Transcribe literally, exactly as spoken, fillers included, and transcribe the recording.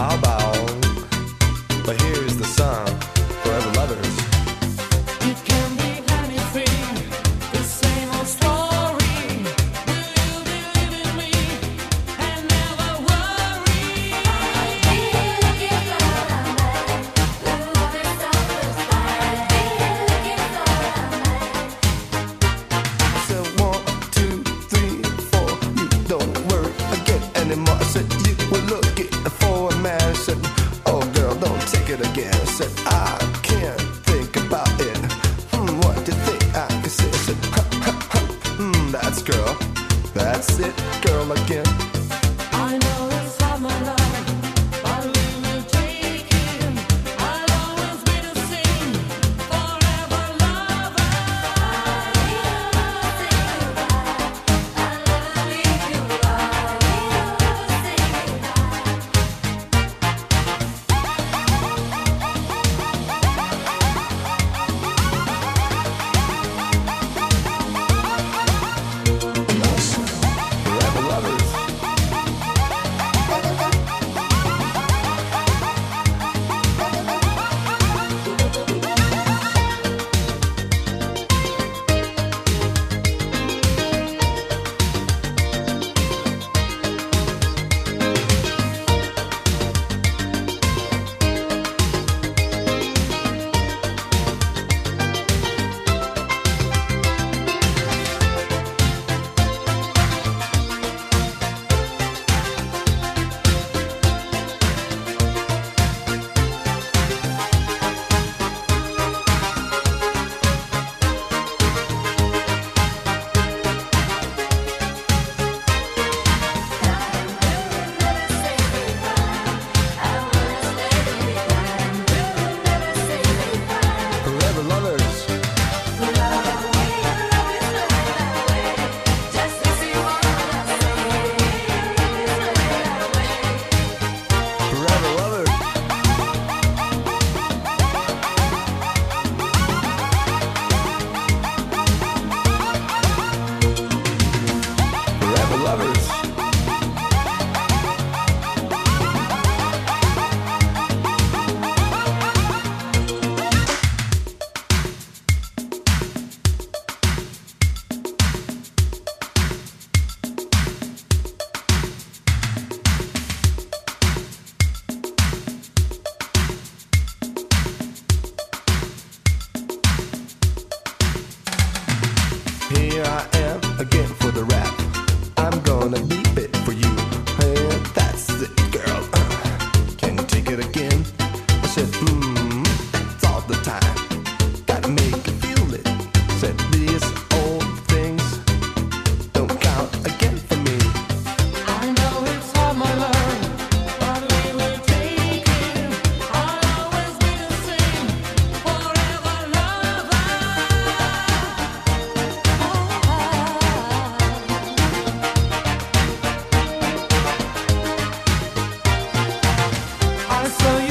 bound. But here's the song, Forever Lovers. It can be anything, the same old story. Will you believe in me and never worry? I'll be looking for a man who will be satisfied. I'll be looking for a man. I said one, two, three, four. You don't worry again anymore. I said you were looking for a man. I said, oh girl, don't take it again. I said I can't think about it. Hmm, what do you think I can say? I said, ha, ha, ha. Hmm, that's girl. That's it, girl again. I know it's not my love, but we will take it. I'll always be the same, forever lover. I'll never say goodbye. I'll never leave you. I'll never say goodbye. Forever Lovers. Forever Lovers. Forever Lovers. Forever Lovers. Here I am again for the rap. I'm gonna beep it for you. Hey, that's it, girl. Uh, can you take it again? I said, hmm, that's all the time. Gotta make you feel it. Said these old things don't count again for me. I know it's hard, my love, but we will take it. I'll always be the same, forever lover. I saw